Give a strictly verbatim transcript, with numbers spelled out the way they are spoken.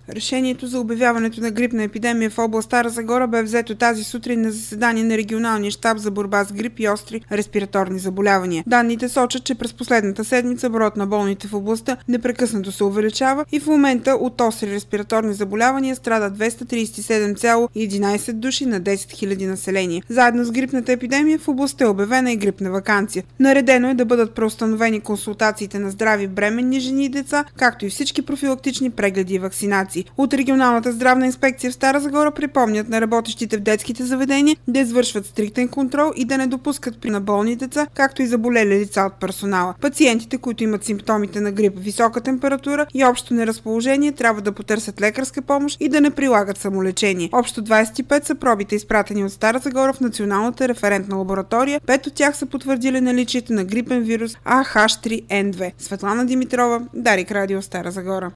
Решението за обявяването на грипна епидемия в област Стара Загора бе взето тази сутрин на заседание на регионалния щаб за борба с грип и остри респираторни заболявания. Данните сочат, че през последната седмица броят на болните в областта непрекъснато се увеличава и в момента от остри респираторни заболявания страдат двеста тридесет и седем цяло единадесет души на десет хиляди население. Заедно с грипната епидемия в областта е обявена и грипна ваканция. Наредено е да бъдат преустановени консултациите на здрави бременни жени и деца, както и всички профилактични прегледи и вакцинации. От регионалната здравна инспекция в Стара Загора припомнят на работещите в детските заведения да извършват стриктен контрол и да не допускат при на болни деца, както и заболели лица от персонала. Пациентите, които имат симптомите на грип, висока температура и общо неразположение, трябва да потърсят лекарска помощ и да не прилагат самолечение. Общо двадесет и пет са пробите, изпратени от Стара Загора в Националната референтна лаборатория. Пет от тях са потвърдили наличието на грипен вирус А Х три Н две. Светлана Димитрова, Дарик Радио, Стара Загора.